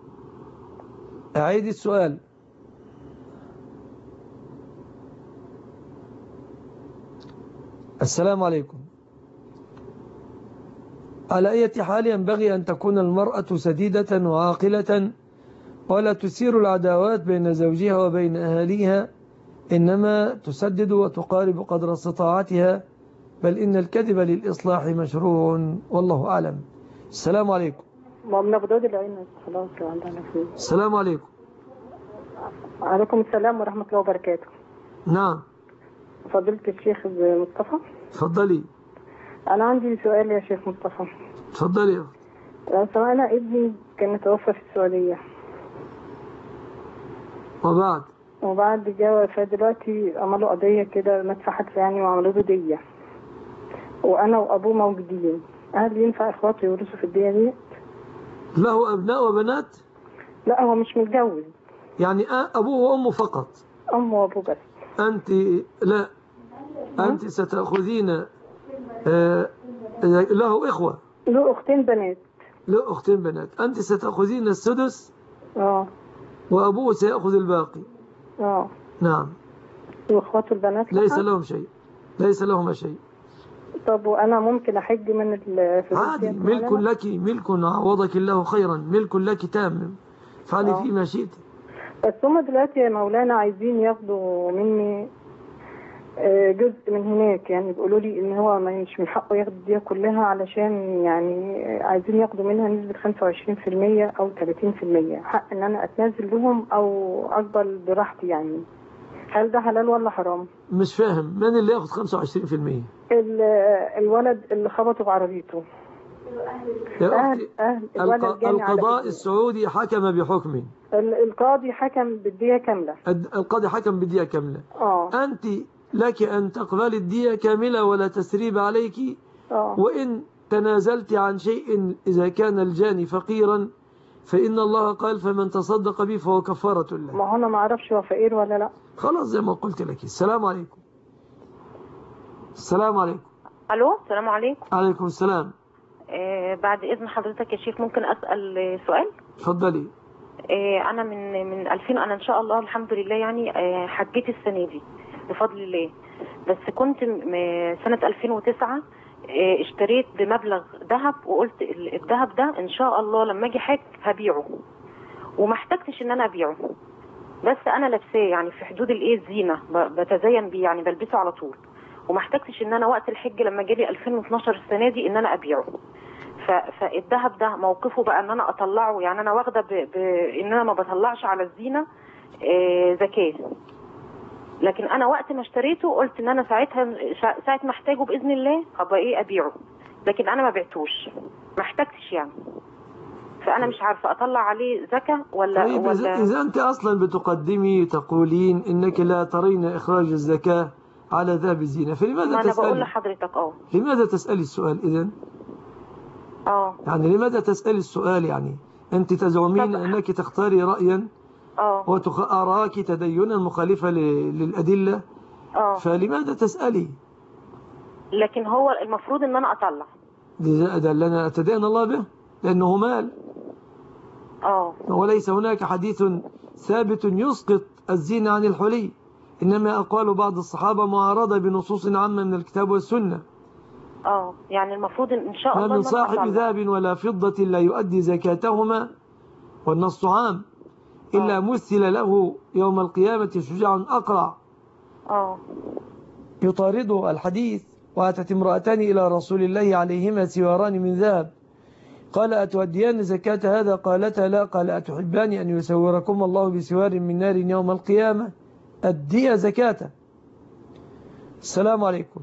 أعيد السؤال. السلام عليكم. على أي حال ينبغي أن تكون المرأة سديدة وعاقلة ولا تثير العداوات بين زوجها وبين أهاليها، إنما تسدد وتقارب قدر استطاعتها، بل إن الكذب للإصلاح مشروع، والله أعلم. السلام عليكم. السلام عليكم. وعليكم السلام ورحمة الله وبركاته. نعم. فضيلة الشيخ مصطفى. تفضلي. أنا عندي سؤال يا شيخ مصطفى. تفضلي. لو سمعنا ابني كان متوفى في السعودية وبعد جاء وفاة، دلوقتي عملوا قضية كده مدفع يعني وعملوا له دية، وأنا وأبوه موجودين، هل ينفع إخواته يورثوا في الدية دي؟ له أبناء وبنات؟ لا هو مش متجوز. يعني أبوه وأمه فقط؟ أمه وأبوه بس. أنت لا، أنت ستأخذين له إخوة؟ له أختين بنات. له أختين بنات. أنت ستأخذين السدس وأبوه سيأخذ الباقي. نعم. وأخواته البنات ليس لهم شيء، ليس لهما شيء. طب وأنا ممكن أحج من الفلوس؟ عادي، ملك لك، ملك عوضك الله خيرا، ملك لك تام، فعلي فيه ما شئت. بس هم دلوقتي يا مولانا عايزين ياخدوا مني جزء من هناك، يعني بيقولوا لي ان هو مش من حقه ياخد الدية كلها، علشان يعني عايزين ياخدوا منها نسبة 25% او 30%، حق ان انا اتنازل لهم او اقبل براحتي يعني. هل ده حلال ولا حرام؟ مش فاهم، من اللي ياخد 25%؟ الولد اللي خبطه بعربيته. القضاء السعودي حكم بحكم، القاضي حكم بالدية كاملة. القاضي حكم بالدية كاملة. أنت لك أن تقبل الدية كاملة ولا تسريب عليك. وإن تنازلت عن شيء إذا كان الجاني فقيرا فإن الله قال فمن تصدق به فهو كفارة له. ما أنا ما أعرفش هو فقير ولا لا. خلاص زي ما قلت لك. السلام عليكم. السلام عليكم. ألو، السلام عليكم. عليكم السلام. بعد إذن حضرتك يا شيخ ممكن أسأل سؤال؟ اتفضلي. أنا من 2000 أنا إن شاء الله الحمد لله يعني حجيت السنة دي بفضل الله، بس كنت سنة 2009 اشتريت بمبلغ ذهب وقلت الذهب ده إن شاء الله لما أجي حج هبيعه، وما احتجتش إن أنا أبيعه، بس أنا لابساه يعني في حدود الزينة بتزين بيه يعني بلبسه على طول، وما احتجتش إن أنا وقت الحج لما جالي 2012 السنة دي إن أنا أبيعه. فالذهب ده موقفه بقى ان انا اطلعه، يعني انا واخده ان انا ما بطلعش على الزينه زكاه، لكن انا وقت ما اشتريته قلت ان انا ساعه ما احتاجه باذن الله ابقى ابيعه، لكن انا ما بعتوش، ما احتجتش يعني، فانا مش عارفه اطلع عليه زكاه ولا طيب اذا انت اصلا بتقدمي تقولين انك لا ترين اخراج الزكاه على ذهب الزينه، فلماذا تسالي؟ انا بقول لحضرتك لماذا تسالي السؤال اذا؟ يعني لماذا تسألي السؤال؟ يعني أنت تزعمين أنك تختاري رأيا وأراك تدينا مخالفة للأدلة، فلماذا تسألي؟ لكن هو المفروض أن أنا أطلع ده اللي أنا أتدين الله به، لأنه مال. وليس هناك حديث ثابت يسقط الزينة عن الحلي، إنما أقوال بعض الصحابة معارضة بنصوص عامة من الكتاب والسنة. يعني المفروض إن شاء الله ما من صاحب ذهب ولا فضة لا يؤدي زكاتهما، والنص عام، إلا مثل له يوم القيامة شجاع أقرع يطارده الحديث. وأتت امرأتان إلى رسول الله عليهما سواران من ذهب، قال أتؤديان زكاة هذا؟ قالتا لا. قال أتحبان أن يسوركم الله بسوار من نار يوم القيامة؟ أدي زكاة. السلام عليكم.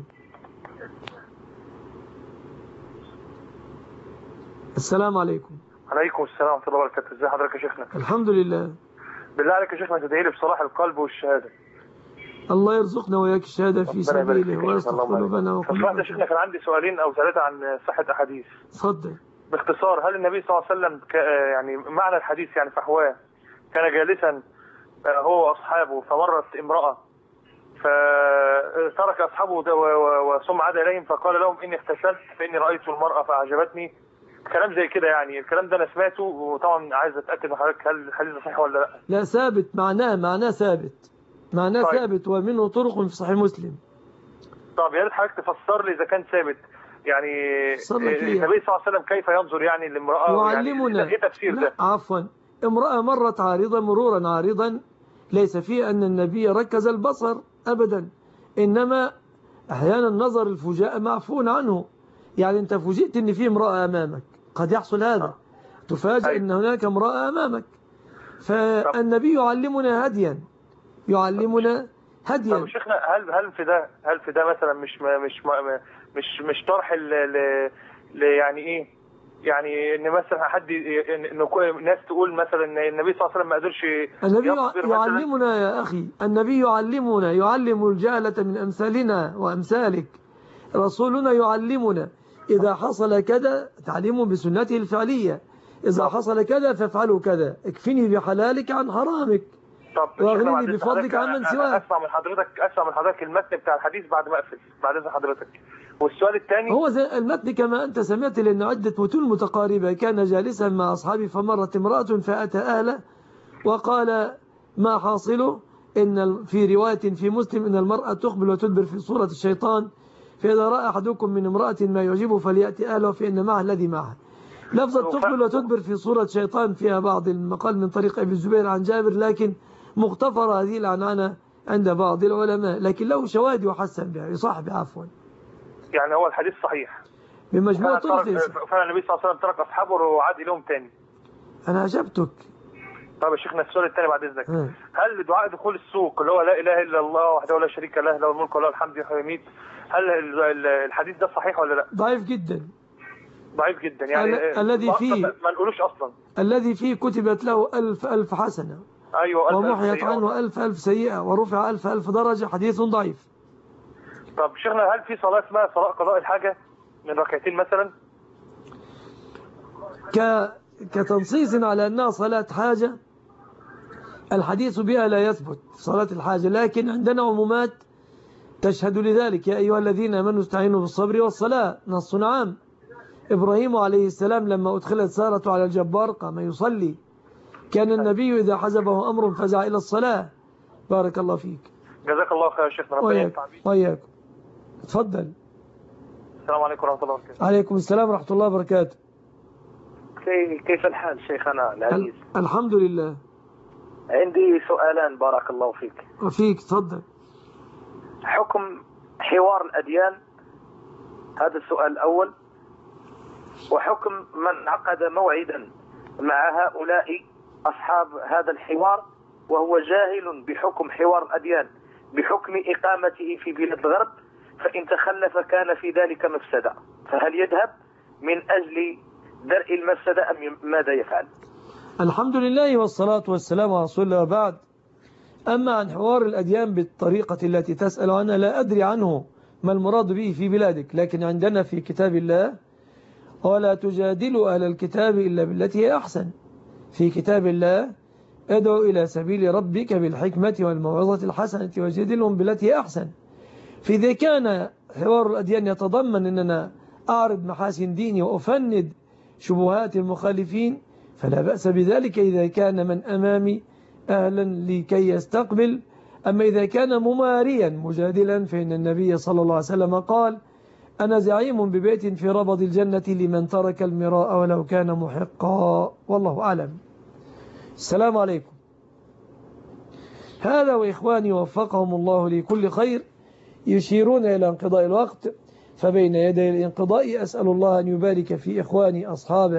السلام عليكم. عليكم السلام ورحمة الله وبركاته. ازي حضرتك يا شيخنا؟ الحمد لله. بالله عليك يا شيخنا تدعي لي بصلاح القلب والشهادة. الله يرزقنا وياك الشهادة في سبيله ويصلح قلوبنا وقلوبنا. يا شيخنا كان عندي سؤالين أو ثلاثة عن صحة أحاديث. اتفضل. باختصار، هل النبي صلى الله عليه وسلم يعني معنى الحديث يعني فحواه كان جالسا هو وأصحابه فمرت امرأة فترك أصحابه وثم عاد إليهم فقال لهم إني اغتسلت فإني رأيت المرأة فأعجبتني، كلام زي كده يعني. الكلام ده أنا سمعته وطبعا عايز أتأكد من حضرتك هل الحديث صحيح ولا لا؟ لا ثابت، معناه ثابت، معناه طيب. ثابت ومنه طرق في صحيح مسلم. طب يا ريت حضرتك تفسر لي إذا كان ثابت يعني النبي صلى الله عليه وسلم كيف ينظر يعني لامرأة، يعلمنا يعني ايه تفسير ده؟ عفوا، امرأة مرت عارضة مرورا عارضا ليس فيه أن النبي ركز البصر أبدا، إنما أحيانا النظر الفجاء معفو عنه. يعني أنت فوجئت أن في امرأة أمامك، قد يحصل هذا، تفاجأ أن هناك امرأة أمامك، فالنبي يعلمنا هديا، يعلمنا هديا. طب شيخنا هل في ده مثلا مش طرح يعني ايه، يعني ان مثلا حد ناس تقول مثلا ان النبي صلى الله عليه وسلم ما قدرش النبي يعلمنا يا أخي، النبي يعلمنا، يعلم الجهلة من أمثالنا وأمثالك. رسولنا يعلمنا إذا حصل كذا تعليم بسنته الفعلية، إذا حصل كذا فافعلوا كذا، اكفني بحلالك عن حرامك واغنني بفضلك عن من سواك. اسمع من حضرتك المتن بتاع الحديث بعد ما اقفل بعد اذن حضرتك. والسؤال الثاني هو زي المتن كما أنت سمعت، لأن عدة متون متقاربة. كان جالسا مع أصحابه فمرت امرأة فأتى أهله وقال ما حاصله؟ إن في رواية في مسلم إن المرأة تقبل وتدبر في صورة الشيطان، فإذا رأى أحدكم من امرأة ما يعجبه فليأتي أهله فإن معه الذي معه. لفظة تقبل وتدبر في صورة شيطان فيها بعض المقال من طريق أبي الزبير عن جابر، لكن مغتفر هذه العنعنة عند بعض العلماء، لكن له شواهد وحسن بها يصاحب عفوا. يعني هو الحديث صحيح بمجموع طرق. فعلا النبي صلى الله عليه وسلم ترك أصحابه وعاد إليهم تاني. أنا أجبتك. طب يا شيخنا السؤال الثاني بعد إذنك، هل دعاء دخول السوق اللي هو لا إله إلا الله وحده لا شريك له له الملك وله الحمد يحيي ويميت، هل الحديث ده صحيح ولا لا؟ ضعيف جدا. ضعيف جدا يعني الذي فيه ما نقولوش أصلا. الذي فيه كتبت له 1000 حسنة، أيوة، ومحيت عنه 1000 سيئة، ورفع 1000 درجة، حديث ضعيف. طب شيخنا هل في صلاة اسمها صلاة قضاء الحاجة من ركعتين مثلا؟ كتنصيص على أنها صلاة حاجة، الحديث بها لا يثبت صلاة الحاجة، لكن عندنا عمومات تشهد لذلك. يا أيها الذين آمنوا استعينوا بالصبر والصلاة، نص عام. إبراهيم عليه السلام لما أدخلت سارة على الجبار قام يصلي. كان النبي إذا حزبه أمر فزع إلى الصلاة. بارك الله فيك. جزاك الله خير يا شيخنا، ربنا ينفع بيك. وإياكم. تفضل. السلام عليكم ورحمة الله وبركاته. عليكم السلام ورحمة الله وبركاته. كيف الحال شيخنا العزيز؟ الحمد لله. عندي سؤالان بارك الله فيك. وفيك تفضل. حكم حوار الأديان، هذا السؤال الأول. وحكم من عقد موعدا مع هؤلاء أصحاب هذا الحوار وهو جاهل بحكم حوار الأديان بحكم إقامته في بلاد الغرب، فإن تخلف كان في ذلك مفسدة، فهل يذهب من أجل درء المفسدة أم ماذا يفعل؟ الحمد لله والصلاة والسلام على رسول الله. بعد، أما عن حوار الأديان بالطريقة التي تسأل عنها لا أدري عنه ما المراد به في بلادك، لكن عندنا في كتاب الله ولا تجادلوا أهل الكتاب إلا بالتي هي أحسن. في كتاب الله ادعو إلى سبيل ربك بالحكمة والموعظة الحسنة وجادلهم بالتي هي أحسن. فإذا كان حوار الأديان يتضمن أننا أعرض محاسن ديني وأفند شبهات المخالفين، فلا بأس بذلك إذا كان من أمامي أهلا لكي يستقبل. أما إذا كان مماريا مجادلا فإن النبي صلى الله عليه وسلم قال أنا زعيم ببيت في ربض الجنة لمن ترك المراء ولو كان محقا، والله أعلم. السلام عليكم. هذا وإخواني وفقهم الله لكل خير يشيرون إلى انقضاء الوقت، فبين يدي الانقضاء أسأل الله أن يبارك في إخواني أصحاب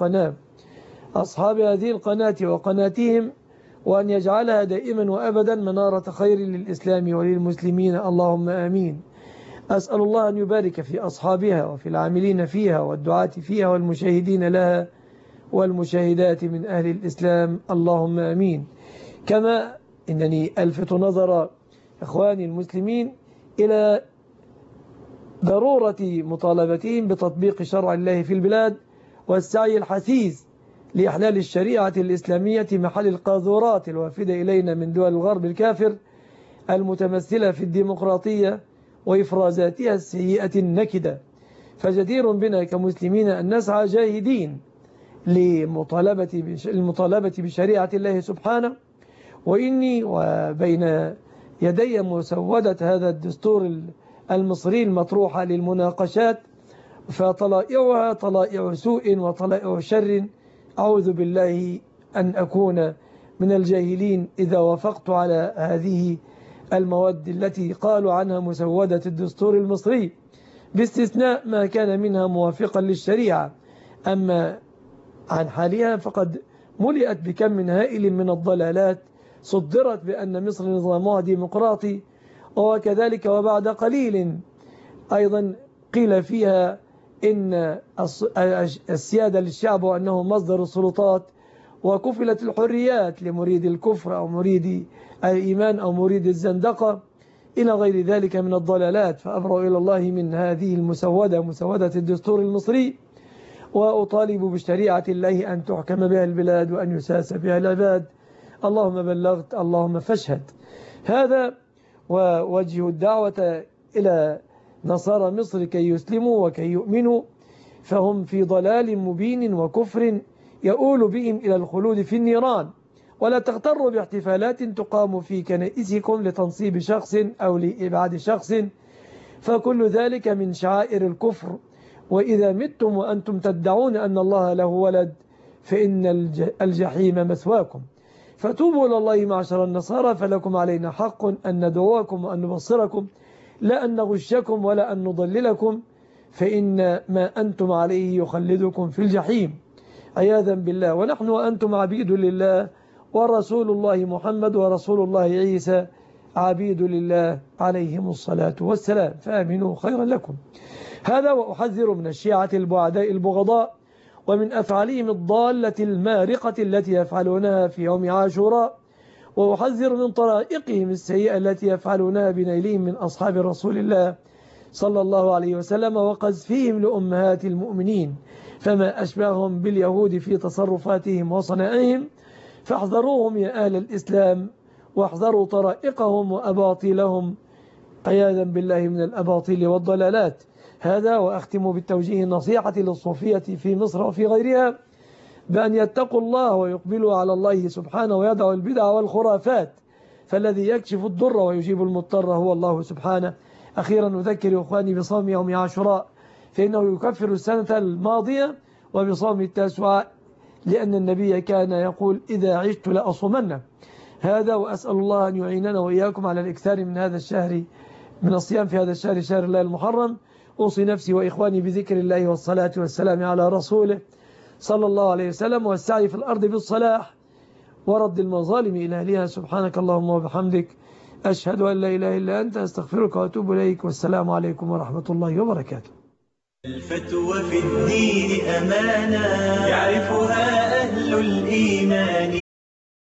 هذه القناة وقناتهم، وأن يجعلها دائما وأبدا منارة خير للإسلام وللمسلمين، اللهم آمين. أسأل الله أن يبارك في أصحابها وفي العاملين فيها والدعاة فيها والمشاهدين لها والمشاهدات من أهل الإسلام، اللهم آمين. كما إنني ألفت نظر إخواني المسلمين إلى ضرورة مطالبتهم بتطبيق شرع الله في البلاد والسعي الحثيث لإحلال الشريعة الإسلامية محل القاذورات الوافدة إلينا من دول الغرب الكافر المتمثلة في الديمقراطية وإفرازاتها السيئة النكدة. فجدير بنا كمسلمين أن نسعى جاهدين للمطالبة بشريعة الله سبحانه. وإني وبين يدي مسودة هذا الدستور المصري المطروحة للمناقشات، فطلائعها طلائع سوء وطلائع شر، أعوذ بالله أن أكون من الجاهلين إذا وافقت على هذه المواد التي قالوا عنها مسودة الدستور المصري، باستثناء ما كان منها موافقا للشريعة. أما عن حالها فقد ملئت بكم من هائل من الضلالات صدرت بأن مصر نظامها ديمقراطي، وكذلك وبعد قليل أيضا قيل فيها إن السيادة للشعب وأنه مصدر السلطات، وكفلت الحريات لمريد الكفر أو مريد الإيمان أو مريد الزندقة إلى غير ذلك من الضلالات. فأبرأ إلى الله من هذه مسودة الدستور المصري، وأطالب بشريعة الله أن تحكم بها البلاد وأن يساس بها العباد. اللهم بلغت، اللهم فاشهد. هذا ووجه الدعوة إلى نصارى مصر كي يسلموا وكي يؤمنوا، فهم في ضلال مبين وكفر يؤول بهم إلى الخلود في النيران. ولا تغتروا باحتفالات تقام في كنائسكم لتنصيب شخص أو لإبعاد شخص، فكل ذلك من شعائر الكفر. وإذا متم وأنتم تدعون أن الله له ولد فإن الجحيم مثواكم. فتوبوا إلى الله معشر النصارى، فلكم علينا حق أن ندعوكم وأن نبصركم، لا أن نغشكم ولا أن نضللكم، فإن ما أنتم عليه يخلدكم في الجحيم عياذا بالله. ونحن وأنتم عبيد لله، ورسول الله محمد ورسول الله عيسى عبيد لله عليهم الصلاة والسلام، فآمنوا خيرا لكم. هذا وأحذر من الشيعة البعداء البغضاء ومن أفعالهم الضالة المارقة التي يفعلونها في يوم عاشوراء، وأحذر من طرائقهم السيئة التي يفعلونها بنيلهم من أصحاب رسول الله صلى الله عليه وسلم وقذفهم لأمهات المؤمنين، فما أشبههم باليهود في تصرفاتهم وصنائعهم. فاحذروهم يا أهل الإسلام، واحذروا طرائقهم وأباطيلهم عياذا بالله من الأباطيل والضلالات. هذا وأختم بالتوجيه النصيحة للصوفية في مصر وفي غيرها بأن يتقوا الله ويقبلوا على الله سبحانه ويدعوا البدع والخرافات، فالذي يكشف الضر ويجيب المضطر هو الله سبحانه. أخيرا أذكر إخواني بصوم يوم عاشوراء، فإنه يكفر السنة الماضية، وبصوم التاسوعاء لأن النبي كان يقول إذا عشت لأصومن. هذا وأسأل الله أن يعيننا وإياكم على الإكثار من هذا الشهر، من الصيام في هذا الشهر، شهر الله المحرم. أوصي نفسي وإخواني بذكر الله والصلاة والسلام على رسوله صلى الله عليه وسلم، والسعي في الأرض بالصلاح ورد المظالم إلى أهلها. سبحانك اللهم وبحمدك، أشهد أن لا إله إلا أنت، أستغفرك وأتوب إليك، والسلام عليكم ورحمة الله وبركاته. الفتوى في الدين أمانة يعرفها أهل الإيمان.